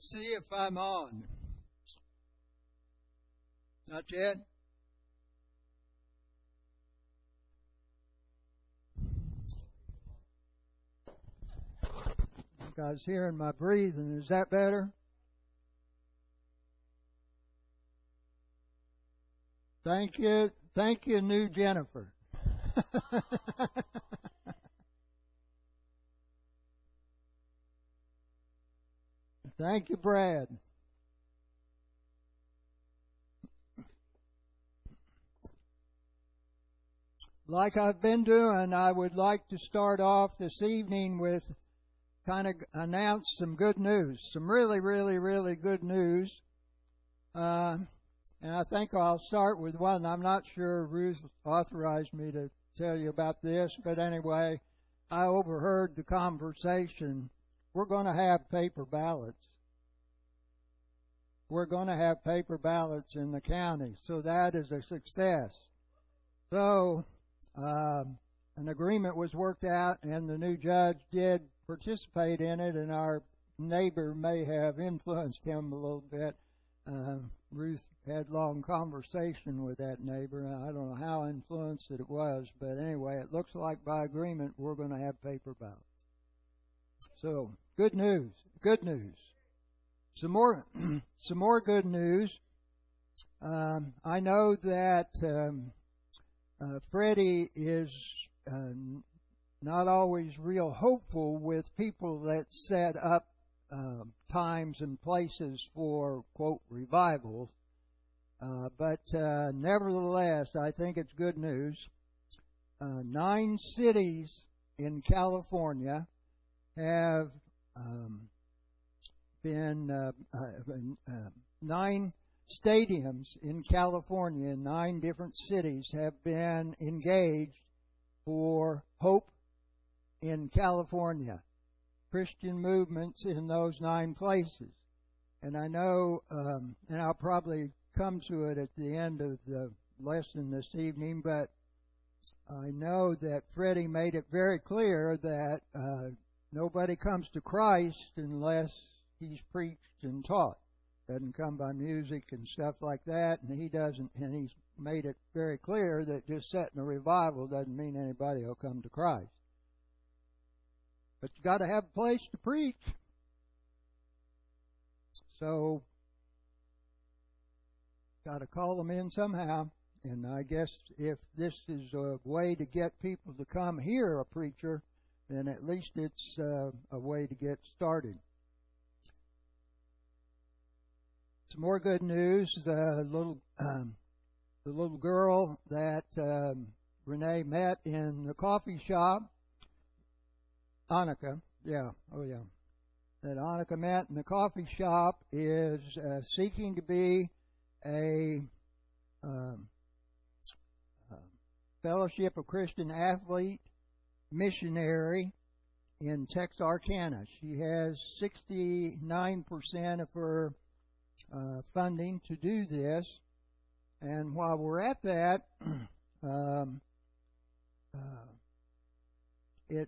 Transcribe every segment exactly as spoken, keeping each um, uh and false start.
Let's see if I'm on. Not yet? I was hearing my breathing. Is that better? Thank you. Thank you, new Jennifer. Thank you, Brad. Like I've been doing, I would like to start off this evening with kind of announce some good news, some really, really, really good news. Uh, and I think I'll start with one. I'm not sure Ruth authorized me to tell you about this, but anyway, I overheard the conversation. We're going to have paper ballots. We're going to have paper ballots in the county, so that is a success. So, um, an agreement was worked out, and the new judge did participate in it, and our neighbor may have influenced him a little bit. Uh, Ruth had long conversation with that neighbor. I don't know how influenced it was, but anyway, it looks like by agreement we're going to have paper ballots. So, good news, good news. Some more, some more good news. Um, I know that um, uh, Freddie is uh, not always real hopeful with people that set up uh, times and places for, quote, revivals. Uh, but uh, nevertheless, I think it's good news. Uh, nine cities in California have um, been, uh, uh, uh, nine stadiums in California, in nine different cities, have been engaged for Hope in California, Christian movements in those nine places. And I know, um, and I'll probably come to it at the end of the lesson this evening, but I know that Freddie made it very clear that uh, nobody comes to Christ unless he's preached and taught. Doesn't come by music and stuff like that, and he doesn't, and he's made it very clear that just setting a revival doesn't mean anybody will come to Christ. But you got to have a place to preach. So, got to call them in somehow. And I guess if this is a way to get people to come hear a preacher, then at least it's uh, a way to get started. Some more good news. The little um, the little girl that um, Renee met in the coffee shop, Annika, yeah, oh yeah, that Annika met in the coffee shop is uh, seeking to be a um, uh, Fellowship of Christian Athlete missionary in Texarkana. She has sixty-nine percent of her uh, funding to do this, and while we're at that, um, uh, it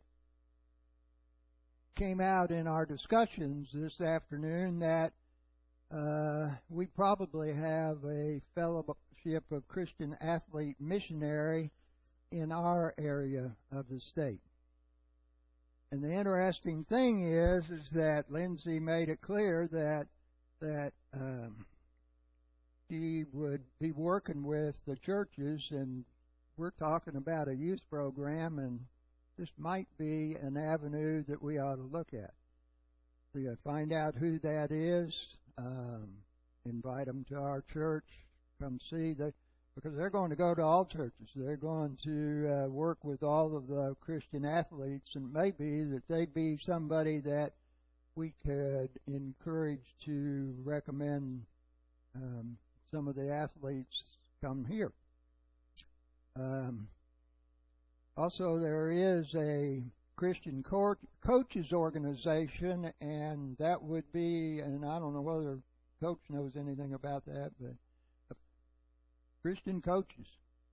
came out in our discussions this afternoon that uh, we probably have a Fellowship of Christian Athlete missionary in our area of the state. And the interesting thing is, is that Lindsay made it clear that that um, she would be working with the churches, and we're talking about a youth program, and this might be an avenue that we ought to look at. We got to find out who that is, um, invite them to our church, come see that, because they're going to go to all churches. They're going to uh, work with all of the Christian athletes, and maybe that they be somebody that we could encourage to recommend um, some of the athletes come here. Um, also, there is a Christian co- coaches organization, and that would be, and I don't know whether Coach knows anything about that, but Christian coaches.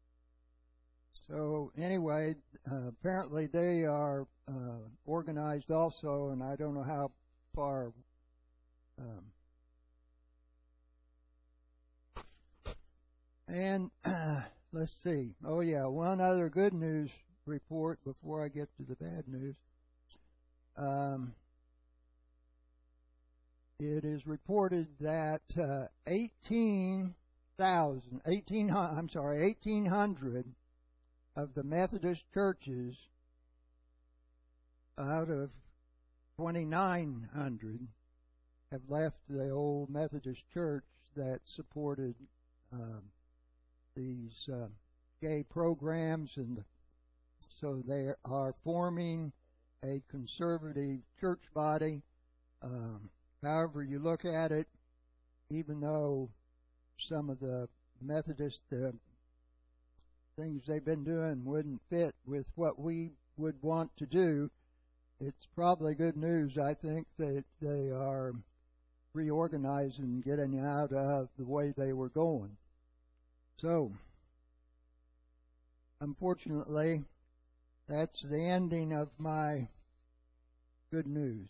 So anyway, uh, apparently they are uh, organized also, and I don't know how far Um, and uh, let's see. Oh, yeah, one other good news report before I get to the bad news. Um, it is reported that uh, eighteen thousand, eighteen, I'm sorry, eighteen hundred of the Methodist churches out of twenty-nine hundred have left the old Methodist church that supported uh, these uh, gay programs, and so they are forming a conservative church body. Um, however you look at it, even though some of the Methodist uh, things they've been doing wouldn't fit with what we would want to do, it's probably good news, I think, that they are reorganizing, getting out of the way they were going. So, unfortunately, that's the ending of my good news.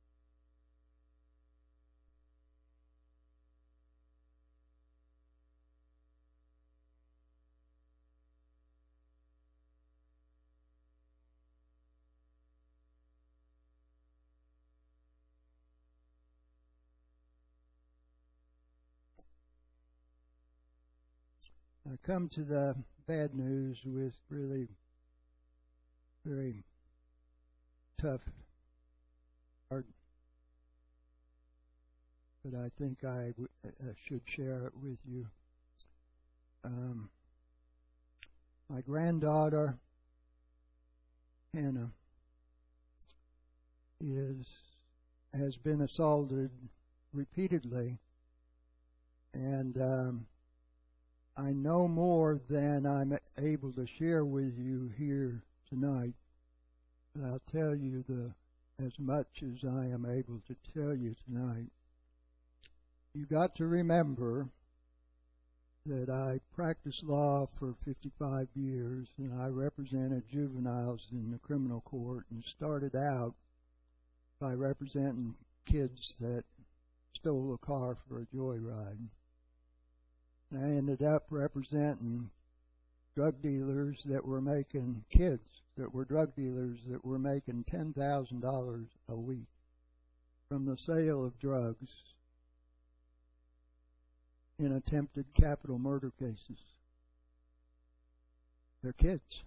I come to the bad news with really very tough, hard, but I think I w- uh, should share it with you. Um, my granddaughter, Hannah, is has been assaulted repeatedly, and um, I know more than I'm able to share with you here tonight, but I'll tell you the as much as I am able to tell you tonight. You got to remember that I practiced law for fifty-five years, and I represented juveniles in the criminal court, and started out by representing kids that stole a car for a joyride. And I ended up representing drug dealers that were making kids that were drug dealers that were making ten thousand dollars a week from the sale of drugs in attempted capital murder cases. They're kids.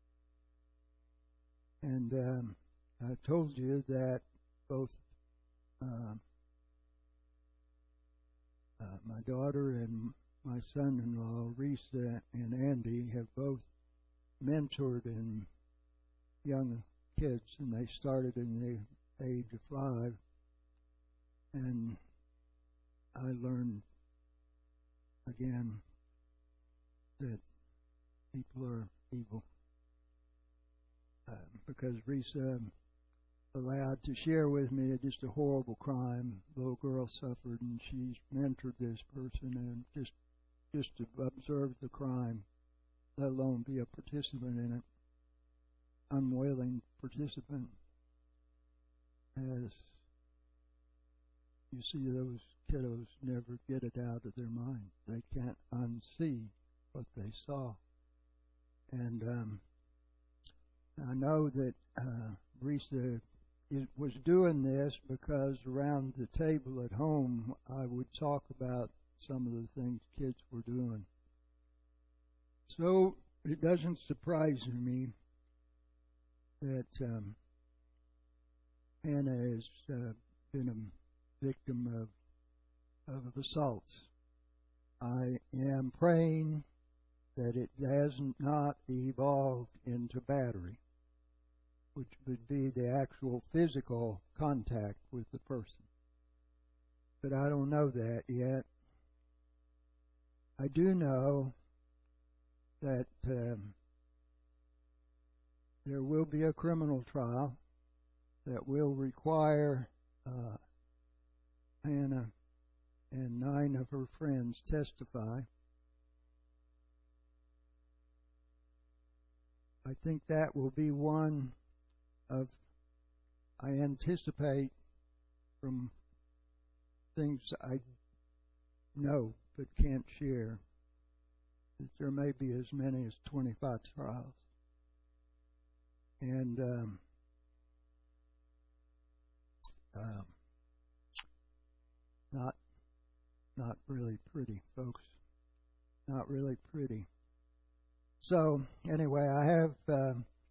And um, I told you that both uh, uh, my daughter and my son-in-law, Risa and Andy, have both mentored in young kids, and they started in the age of five. And I learned again that people are evil. Uh, because Risa allowed to share with me just a horrible crime. The little girl suffered, and she's mentored this person, and just just to observe the crime, let alone be a participant in it, unwilling participant, as you see those kiddos never get it out of their mind. They can't unsee what they saw. And um, I know that uh, Risa it was doing this because around the table at home I would talk about some of the things kids were doing. So it doesn't surprise me that um, Hannah has uh, been a victim of, of assaults. I am praying that it has not evolved into battery, which would be the actual physical contact with the person. But I don't know that yet. I do know that um, there will be a criminal trial that will require uh, Hannah and nine of her friends testify. I think that will be one of, I anticipate from things I know but can't share, that there may be as many as twenty-five trials. And um, um, not not really pretty, folks. Not really pretty. So anyway, I have uh,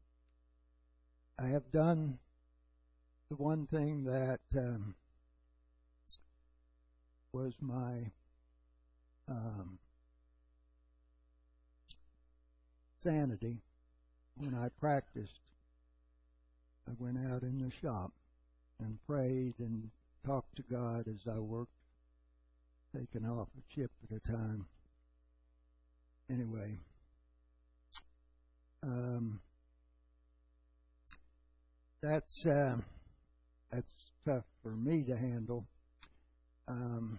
I have done the one thing that um, was my um, sanity when I practiced. I went out in the shop and prayed and talked to God as I worked, taking off a chip at a time. Anyway, um, that's uh, that's tough for me to handle. Um,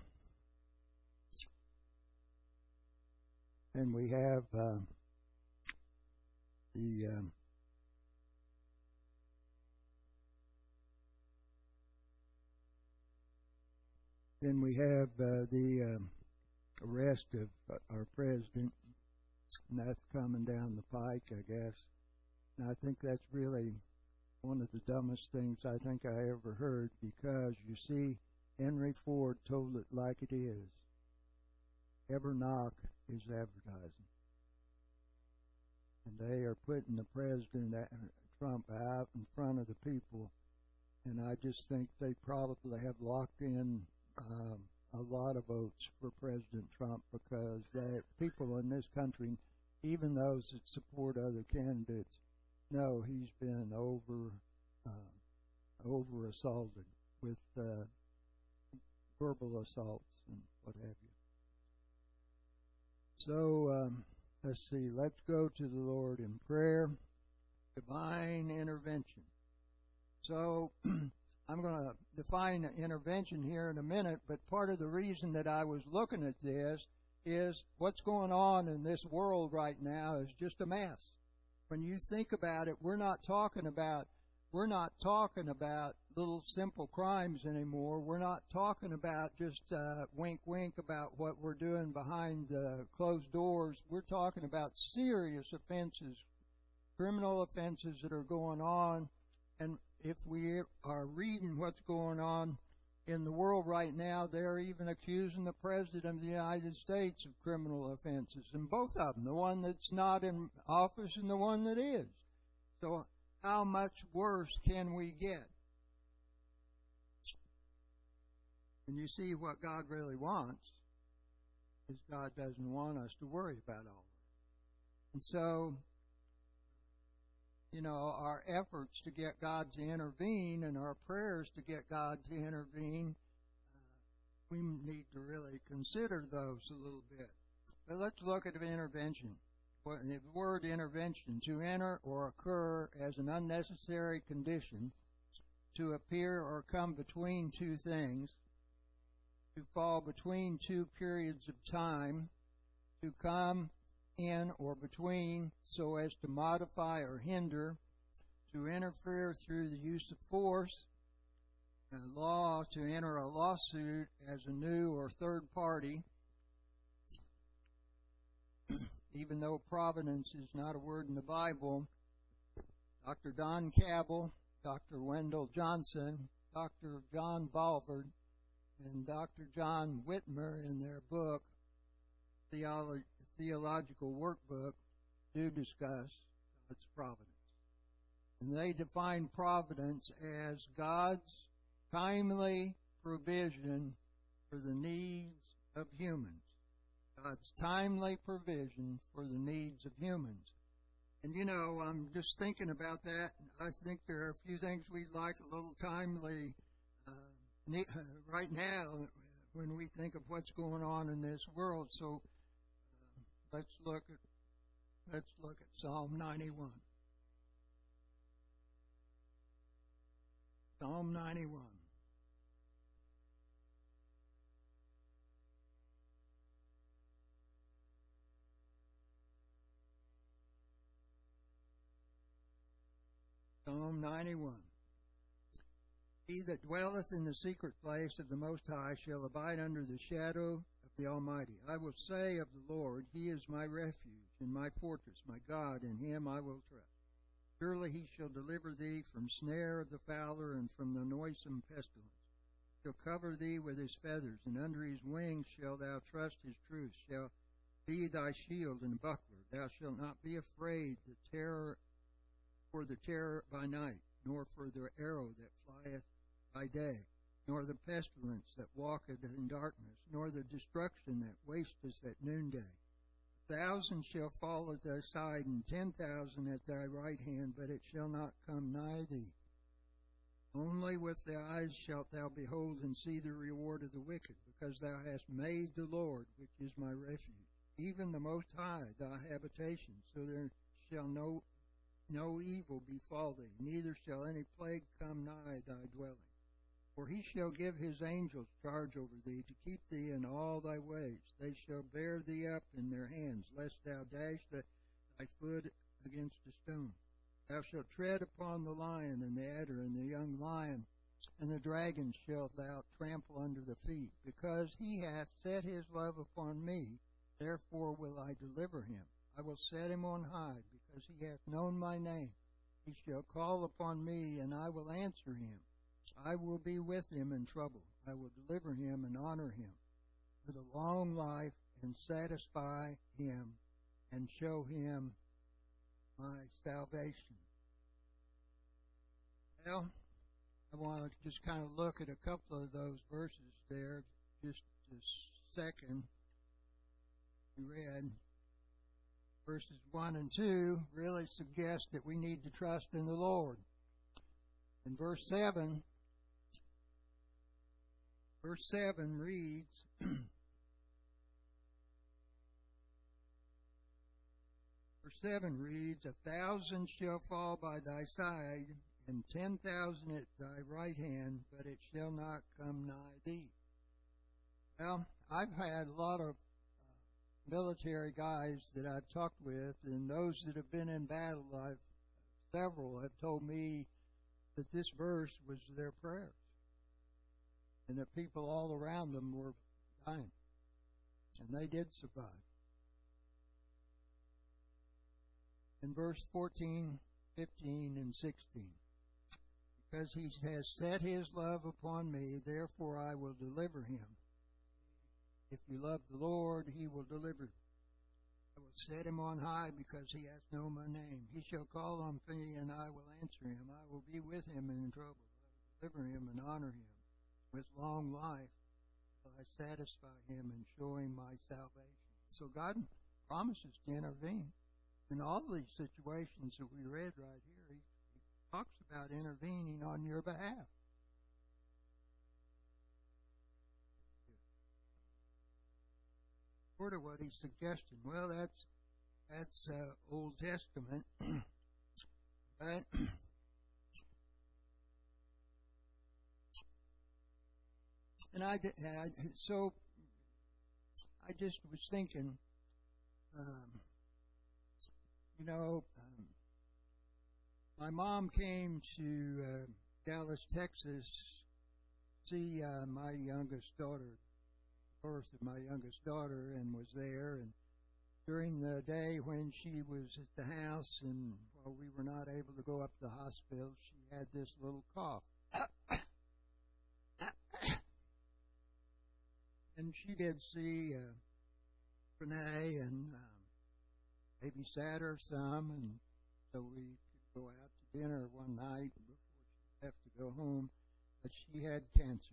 and we have uh, the um, then we have uh, the um, arrest of our president, and that's coming down the pike, I guess. And I think that's really one of the dumbest things I think I ever heard, because you see, Henry Ford told it like it is. Ever knock is advertising. And they are putting the president, Trump, out in front of the people. And I just think they probably have locked in um, a lot of votes for President Trump, because the people in this country, even those that support other candidates, know he's been over uh, over assaulted with uh, verbal assaults and what have you. So um, let's see. Let's go to the Lord in prayer. Divine intervention. So I'm going to define intervention here in a minute, but part of the reason that I was looking at this is what's going on in this world right now is just a mess. When you think about it, we're not talking about we're not talking about little simple crimes anymore. We're not talking about just uh, wink wink about what we're doing behind the closed doors. We're talking about serious offenses, criminal offenses that are going on. And if we are reading what's going on in the world right now, they're even accusing the President of the United States of criminal offenses, and both of them, the one that's not in office and the one that is. So how much worse can we get? And you see, what God really wants is God doesn't want us to worry about all that. And so, you know, our efforts to get God to intervene and our prayers to get God to intervene, uh, we need to really consider those a little bit. But let's look at intervention. The word intervention, to enter or occur as an unnecessary condition, to appear or come between two things, to fall between two periods of time, to come in or between so as to modify or hinder, to interfere through the use of force, a law, to enter a lawsuit as a new or third party. Even though providence is not a word in the Bible, Doctor Don Cabell, Doctor Wendell Johnson, Doctor John Balvard, and Doctor John Whitmer in their book, Theolo- Theological Workbook, do discuss God's providence. And they define providence as God's timely provision for the needs of humans. God's timely provision for the needs of humans. And you know, I'm just thinking about that. I think there are a few things we'd like a little timely uh, ne- uh, right now when we think of what's going on in this world. So uh, let's look at let's look at Psalm ninety-one. Psalm ninety-one. Psalm ninety-one. He that dwelleth in the secret place of the Most High shall abide under the shadow of the Almighty. I will say of the Lord, He is my refuge and my fortress, my God, in Him I will trust. Surely He shall deliver thee from snare of the fowler and from the noisome pestilence. He shall cover thee with His feathers, and under His wings shalt thou trust. His truth shall be thy shield and buckler. Thou shalt not be afraid the terror for the terror by night, nor for the arrow that flieth by day, nor the pestilence that walketh in darkness, nor the destruction that wasteth at noonday. A thousand shall fall at thy side, and ten thousand at thy right hand, but it shall not come nigh thee. Only with thy eyes shalt thou behold and see the reward of the wicked, because thou hast made the Lord, which is my refuge, even the Most High, thy habitation, so there shall no no evil befall thee, neither shall any plague come nigh thy dwelling. For He shall give His angels charge over thee, to keep thee in all thy ways. They shall bear thee up in their hands, lest thou dash the, thy foot against a stone. Thou shalt tread upon the lion and the adder and the young lion, and the dragon shalt thou trample under the feet. Because He hath set His love upon me, therefore will I deliver Him. I will set Him on high, because He hath known my name. He shall call upon me, and I will answer him. I will be with him in trouble. I will deliver him and honor him with a long life, and satisfy him and show him my salvation. Well, I want to just kind of look at a couple of those verses there. Just a second. We read verses one and two really suggest that we need to trust in the Lord. In verse seven, verse seven reads, verse seven reads, a thousand shall fall by thy side, and ten thousand at thy right hand, but it shall not come nigh thee. Well, I've had a lot of uh, military guys that I've talked with, and those that have been in battle, I've several have told me that this verse was their prayers, and that people all around them were dying, and they did survive. In verse fourteen, fifteen, and sixteen, because he has set his love upon me, therefore I will deliver him. If you love the Lord, he will deliver you. I will set him on high, because he hath known my name. He shall call on me, and I will answer him. I will be with him in trouble. I will deliver him and honor him. With long life will I satisfy him and show him my salvation. So God promises to intervene in all these situations that we read right here. He, he talks about intervening on your behalf. Sort of what he's suggesting. Well, that's that's uh, Old Testament, but and I, I so I just was thinking, um, you know, um, my mom came to uh, Dallas, Texas, to see uh, my youngest daughter. Birth of my youngest daughter, and was there, and during the day when she was at the house and while we were not able to go up to the hospital, she had this little cough. And she did see uh, Renee and um, babysat her some, and so we could go out to dinner one night before she left to go home, but she had cancer.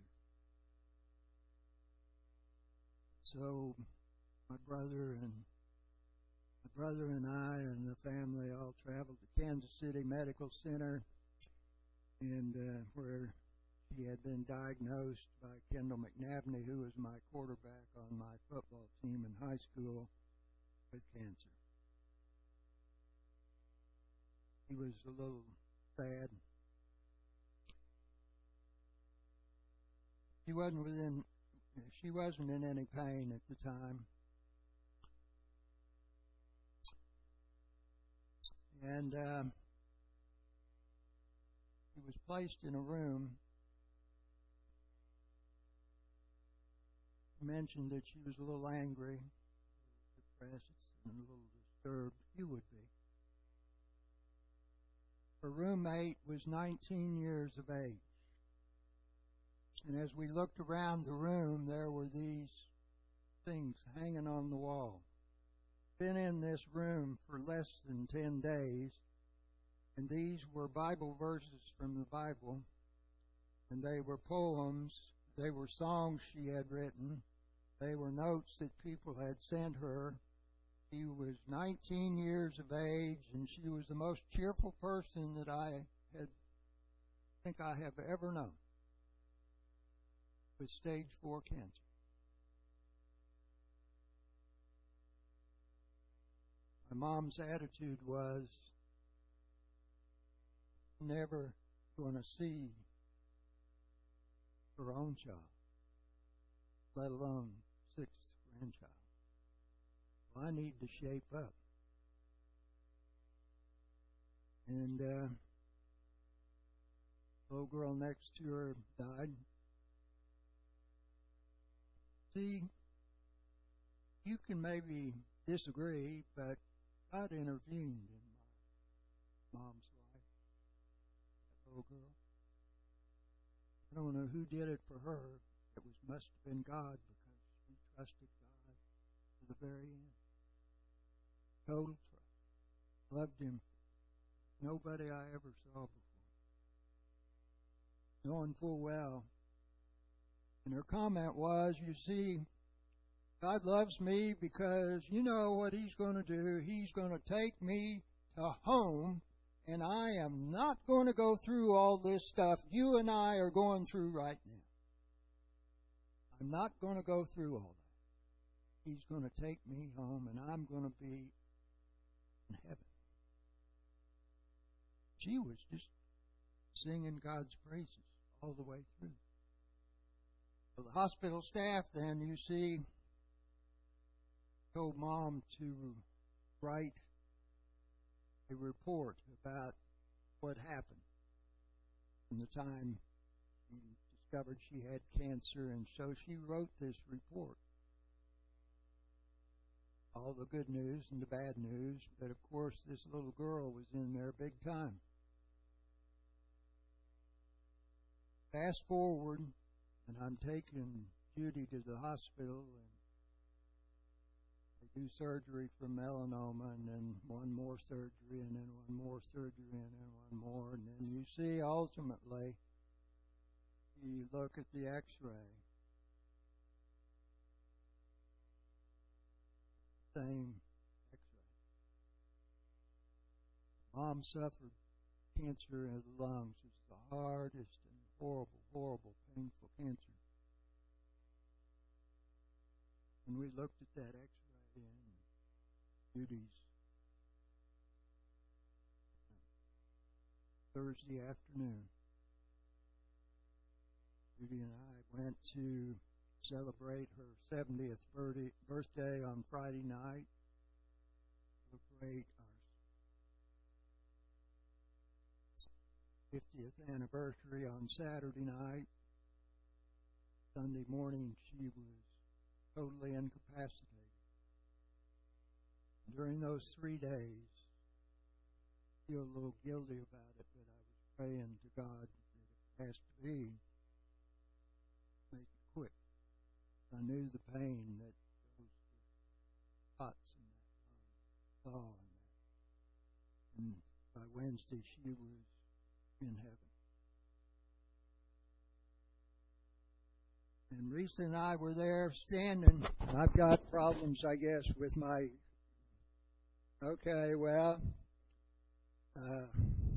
So my brother and my brother and I and the family all traveled to Kansas City Medical Center, and uh, where she had been diagnosed by Kendall McNabney, who was my quarterback on my football team in high school, with cancer. He was a little sad. He wasn't within She wasn't in any pain at the time. And um, he was placed in a room mentioned that she was a little angry, depressed, and a little disturbed. You would be. Her roommate was nineteen years of age. And as we looked around the room, there were these things hanging on the wall. Been in this room for less than ten days, and these were Bible verses from the Bible, and they were poems, they were songs she had written, they were notes that people had sent her. She was nineteen years of age, and she was the most cheerful person that I had, think I have ever known, with stage four cancer. My mom's attitude was never going to see her own child, let alone sixth grandchild. Well, I need to shape up. And uh, the little girl next to her died. See, you can maybe disagree, but God intervened in my mom's life, that little girl. I don't know who did it for her. It was must have been God, because she trusted God to the very end. Total trust. Loved Him. Nobody I ever saw before. Knowing full well. And her comment was, you see, God loves me because you know what He's going to do. He's going to take me to home, and I am not going to go through all this stuff you and I are going through right now. I'm not going to go through all that. He's going to take me home, and I'm going to be in heaven. She was just singing God's praises all the way through. So the hospital staff then, you see, told Mom to write a report about what happened from the time she discovered she had cancer, and so she wrote this report. All the good news and the bad news, but of course this little girl was in there big time. Fast forward, and I'm taking Judy to the hospital, and they do surgery for melanoma, and then one more surgery, and then one more surgery, and then one more, and then you see ultimately, you look at the x-ray, same x-ray. Mom suffered cancer in the lungs. It's the hardest and horrible, horrible, painful cancer. And we looked at that x-ray in Judy's Thursday afternoon. Judy and I went to celebrate her seventieth birthday on Friday night, celebrate our fiftieth anniversary on Saturday night. Sunday morning, she was totally incapacitated. During those three days, I feel a little guilty about it, but I was praying to God that it has to be. Make it quick. I knew the pain that those spots in that lung saw, and that. And by Wednesday, she was in heaven. And Risa and I were there standing. I've got problems, I guess, with my. Okay, well, uh,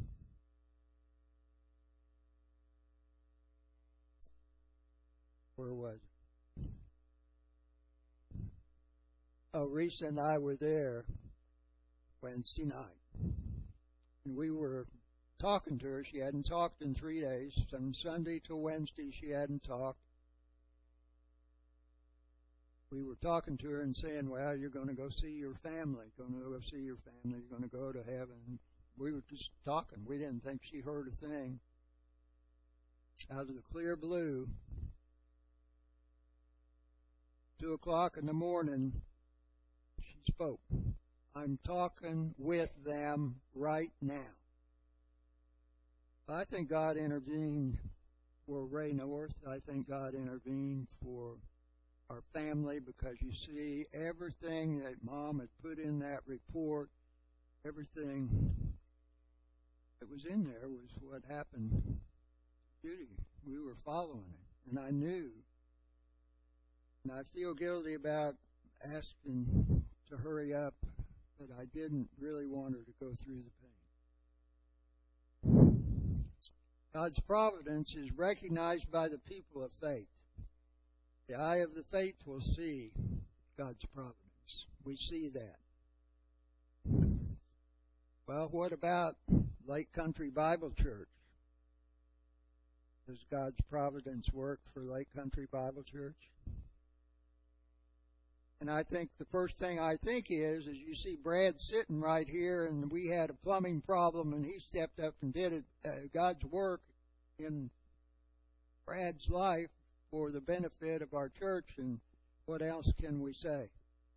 where was it? Oh, Risa and I were there Wednesday night. And we were talking to her. She hadn't talked in three days. From Sunday to Wednesday, she hadn't talked. We were talking to her and saying, well, you're going to go see your family. Going to go see your family. You're going to go to heaven. We were just talking. We didn't think she heard a thing. Out of the clear blue, two o'clock in the morning, she spoke. I'm talking with them right now. I think God intervened for Ray North. I think God intervened for our family, because you see, everything that Mom had put in that report, everything that was in there was what happened to Judy. We were following it, and I knew. And I feel guilty about asking to hurry up, but I didn't really want her to go through the pain. God's providence is recognized by the people of faith. The eye of the faithful see God's providence. We see that. Well, what about Lake Country Bible Church? Does God's providence work for Lake Country Bible Church? And I think the first thing I think is, is you see Brad sitting right here, and we had a plumbing problem, and he stepped up and did it. Uh, God's work in Brad's life for the benefit of our church, and what else can we say?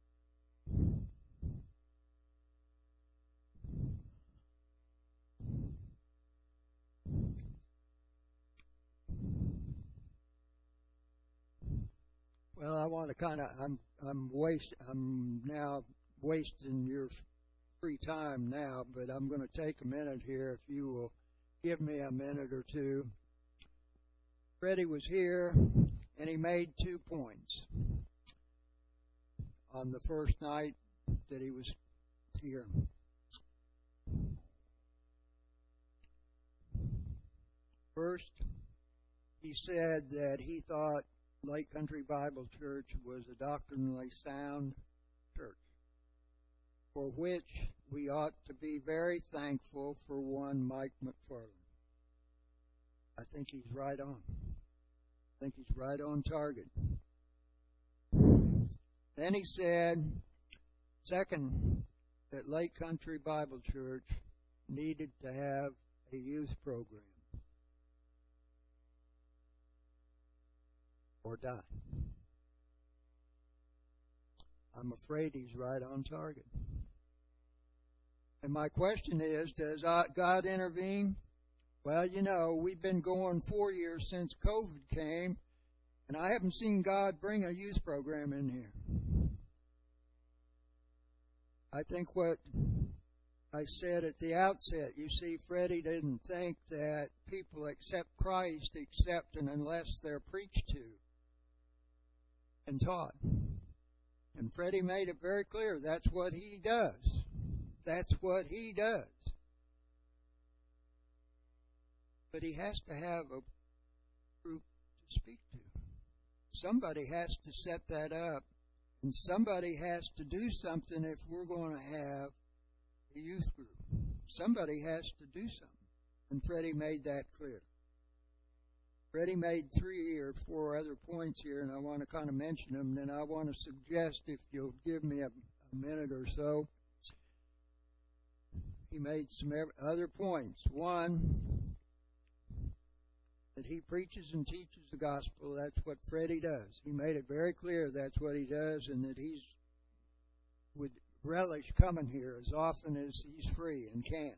Well, I want to kind of, I'm, I'm waste, I'm now wasting your free time now, but I'm going to take a minute here, if you will give me a minute or two. Freddie was here, and he made two points on the first night that he was here. First, he said that he thought Lake Country Bible Church was a doctrinally sound church, for which we ought to be very thankful for one Mike McFarland. I think he's right on. I think he's right on target. Then he said, second, that Lake Country Bible Church needed to have a youth program or die. I'm afraid he's right on target. And my question is, does God intervene? Well, you know, we've been going four years since COVID came, and I haven't seen God bring a youth program in here. I think what I said at the outset, you see, Freddie didn't think that people accept Christ except and unless they're preached to and taught. And Freddie made it very clear that's what he does. That's what he does. But he has to have a group to speak to. Somebody has to set that up, and somebody has to do something if we're going to have a youth group. Somebody has to do something. And Freddie made that clear. Freddie made three or four other points here, and I want to kind of mention them, and I want to suggest, if you'll give me a, a minute or so, he made some other points. One, that he preaches and teaches the gospel. That's what Freddie does. He made it very clear that's what he does, and that he's would relish coming here as often as he's free and can.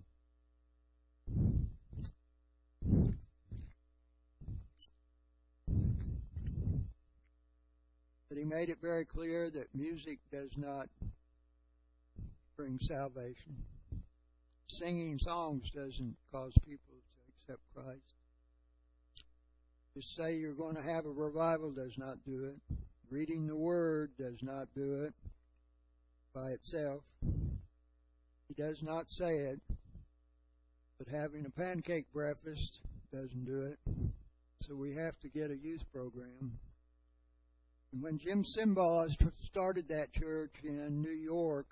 But he made it very clear that music does not bring salvation. Singing songs doesn't cause people to accept Christ. Just say you're going to have a revival does not do it. Reading the Word does not do it by itself. He does not say it. But having a pancake breakfast doesn't do it. So we have to get a youth program. And when Jim Simbaugh started that church in New York,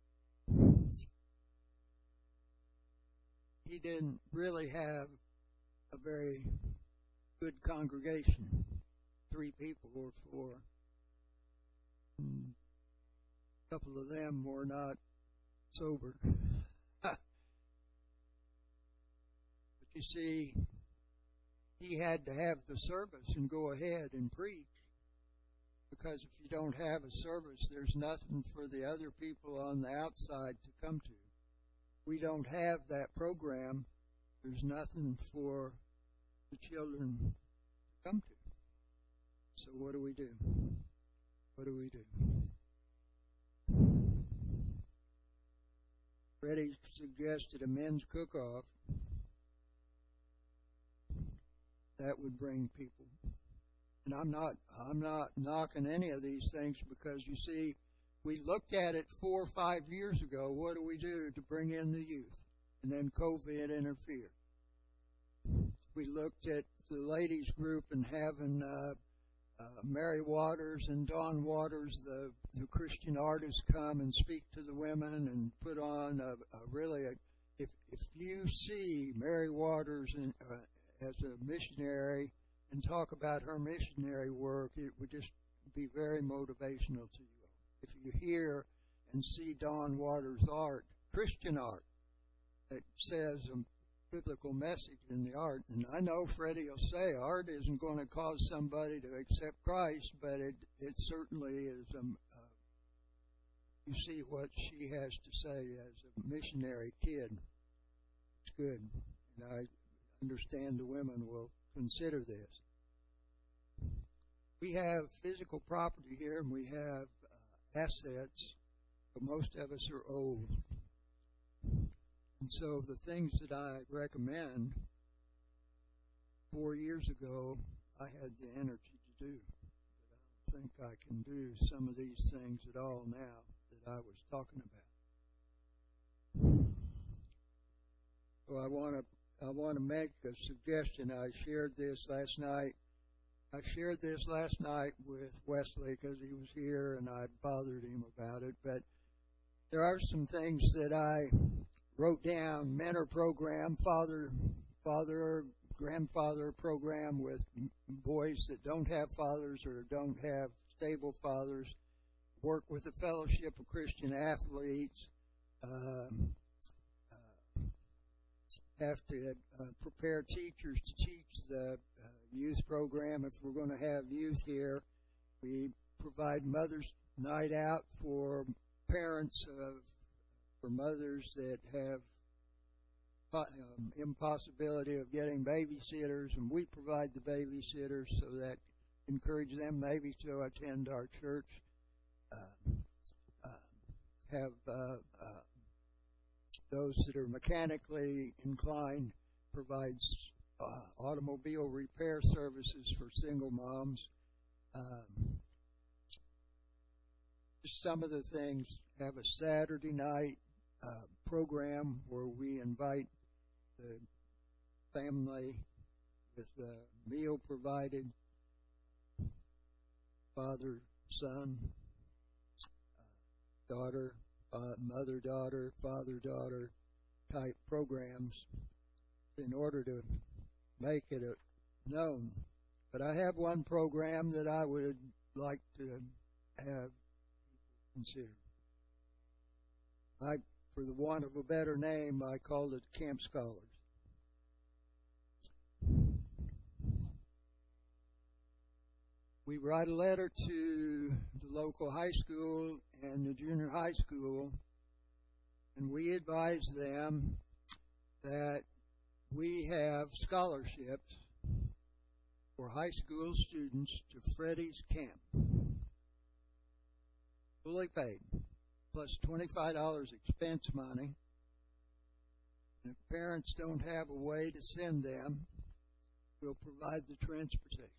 he didn't really have a very good congregation. Three people or four. A couple of them were not sober. But you see, he had to have the service and go ahead and preach, because if you don't have a service, there's nothing for the other people on the outside to come to. We don't have that program. There's nothing for the children to come to. So what do we do? What do we do? Freddie suggested a men's cook-off. That would bring people. And I'm not I'm not knocking any of these things, because you see, we looked at it four or five years ago. What do we do to bring in the youth? And then COVID interfered. We looked at the ladies group and having uh, uh, Mary Waters and Dawn Waters, the, the Christian artists, come and speak to the women and put on a, a really a, if if you see Mary Waters in, uh, as a missionary and talk about her missionary work, it would just be very motivational to you. If you hear and see Dawn Waters' art, Christian art, that says a biblical message in the art, and I know Freddie will say art isn't going to cause somebody to accept Christ, but it, it certainly is. Um, uh, you see what she has to say as a missionary kid. It's good, and I understand the women will consider this. We have physical property here, and we have uh, assets, but most of us are old. And so the things that I recommend, four years ago, I had the energy to do. But I don't think I can do some of these things at all now that I was talking about. So I want to I want to make a suggestion. I shared this last night. I shared this last night with Wesley because he was here and I bothered him about it. But there are some things that I wrote down. Mentor program, father, father, grandfather program with boys that don't have fathers or don't have stable fathers. Work with the Fellowship of Christian Athletes. Um, have to uh, prepare teachers to teach the uh, youth program. If we're going to have youth here, we provide Mother's Night Out for parents of, for mothers that have um, impossibility of getting babysitters, and we provide the babysitters, so that encourage them maybe to attend our church. Uh, uh, have uh, uh, Those that are mechanically inclined, provides uh, automobile repair services for single moms. Um, just some of the things. Have a Saturday night uh, program where we invite the family with a meal provided, father, son, uh, daughter, Uh, mother-daughter, father-daughter type programs in order to make it a, known. But I have one program that I would like to have considered. I, for the want of a better name, I called it Camp Scholars. We write a letter to the local high school and the junior high school, and we advise them that we have scholarships for high school students to Freddie's camp, fully paid, plus twenty-five dollars expense money. And if parents don't have a way to send them, we'll provide the transportation.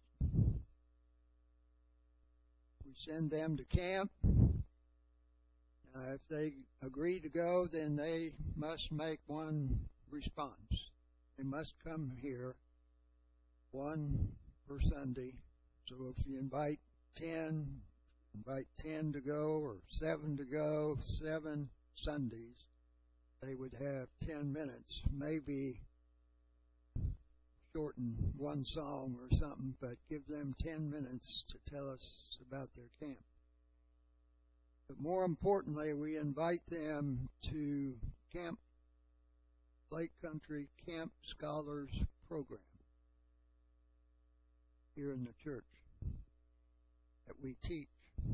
We send them to camp. Uh, if they agree to go, then they must make one response. They must come here, one per Sunday. So if you invite ten, invite ten to go or seven to go, seven Sundays, they would have ten minutes, maybe shorten one song or something, but give them ten minutes to tell us about their camp. But more importantly, we invite them to Camp Lake Country Camp Scholars Program here in the church. that we teach.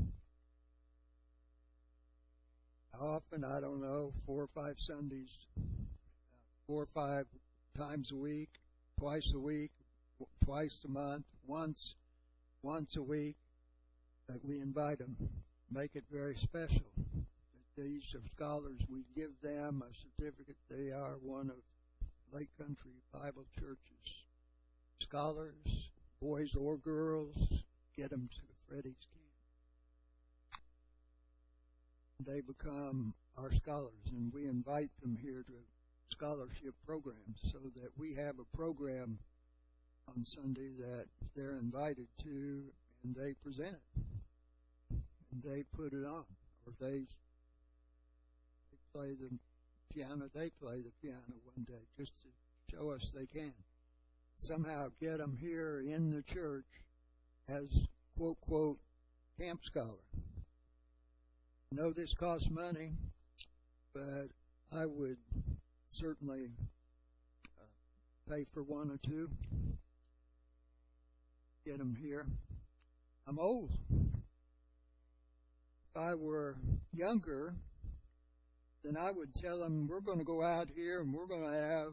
How often, I don't know, four or five Sundays, four or five times a week, twice a week, twice a month, once, once a week, that we invite them. Make it very special. These are scholars. We give them a certificate. They are one of Lake Country Bible Church's scholars, boys or girls. Get them to Freddie's camp. They become our scholars, and we invite them here to scholarship programs so that we have a program on Sunday that they're invited to, and they present it, and they put it on, or they play the piano, they play the piano one day just to show us they can. Somehow get them here in the church as, quote, quote, camp scholar. I know this costs money, but I would certainly uh, pay for one or two. Get them here. I'm old. If I were younger, then I would tell them, we're going to go out here and we're going to have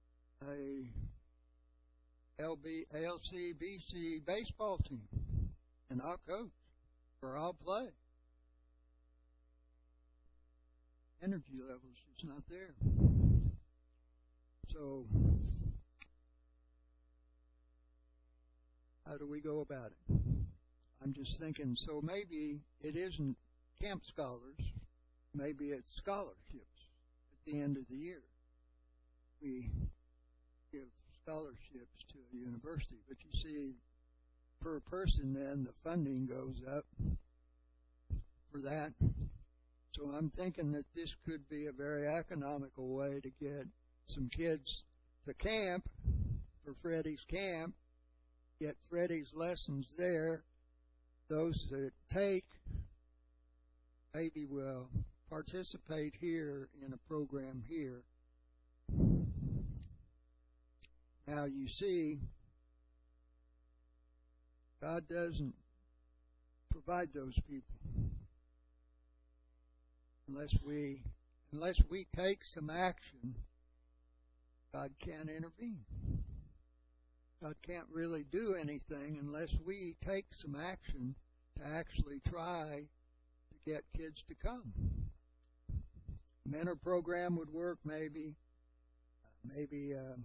a L B, L C B C baseball team. And I'll coach, or I'll play. Energy levels is not there. So, how do we go about it? I'm just thinking, so maybe it isn't camp scholars. Maybe it's scholarships at the end of the year. We give scholarships to a university. But you see, per person then the funding goes up for that. So I'm thinking that this could be a very economical way to get some kids to camp for Freddie's camp, get Freddie's lessons there. Those that take maybe will participate here in a program here. Now you see, God doesn't provide those people unless we unless we take some action. God can't intervene. God can't really do anything unless we take some action to actually try to get kids to come. Mentor program would work, maybe. Maybe um,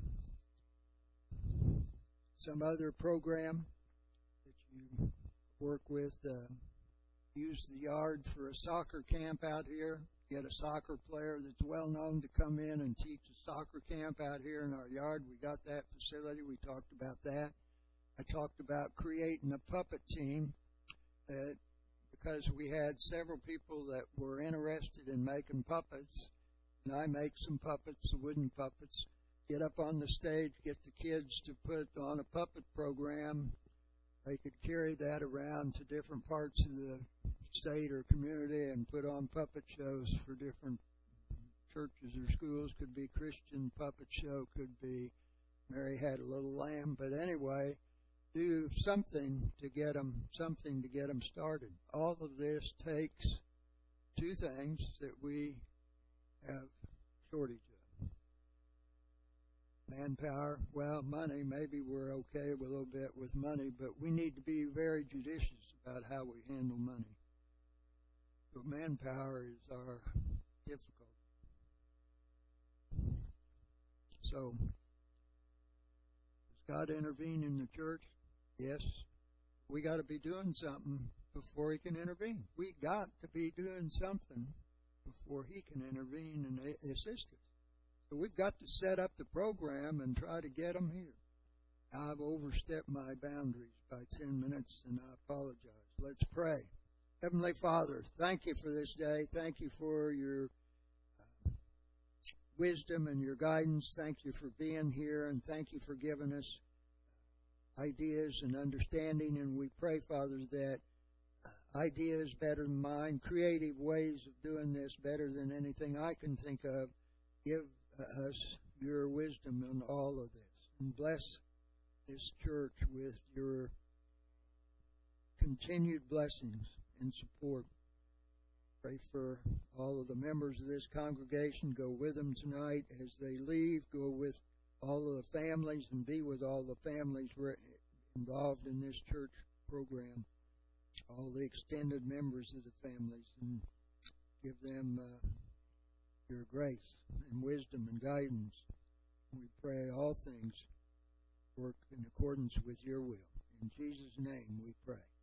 some other program that you work with. Uh, use the yard for a soccer camp out here. Get a soccer player that's well known to come in and teach a soccer camp out here in our yard. We got that facility. We talked about that. I talked about creating a puppet team that, because we had several people that were interested in making puppets, and I make some puppets, wooden puppets, get up on the stage, get the kids to put on a puppet program. They could carry that around to different parts of the state or community and put on puppet shows for different churches or schools. Could be Christian puppet show, could be Mary Had a Little Lamb, but anyway, do something to get them, something to get them started. All of this takes two things that we have shortage of. Manpower, well, money, maybe we're okay with a little bit with money, but we need to be very judicious about how we handle money. So manpower is our difficulty. So, does God intervene in the church? Yes. We got to be doing something before He can intervene. We got to be doing something before He can intervene and assist us. So we've got to set up the program and try to get them here. I've overstepped my boundaries by ten minutes, and I apologize. Let's pray. Heavenly Father, thank you for this day. Thank you for your uh, wisdom and your guidance. Thank you for being here, and thank you for giving us ideas and understanding. And we pray, Father, that uh, ideas better than mine, creative ways of doing this better than anything I can think of, give us your wisdom in all of this. And bless this church with your continued blessings and support. Pray for all of the members of this congregation. Go with them tonight as they leave. Go with all of the families and be with all the families involved in this church program, all the extended members of the families, and give them uh, your grace and wisdom and guidance. We pray all things work in accordance with your will. In Jesus' name we pray.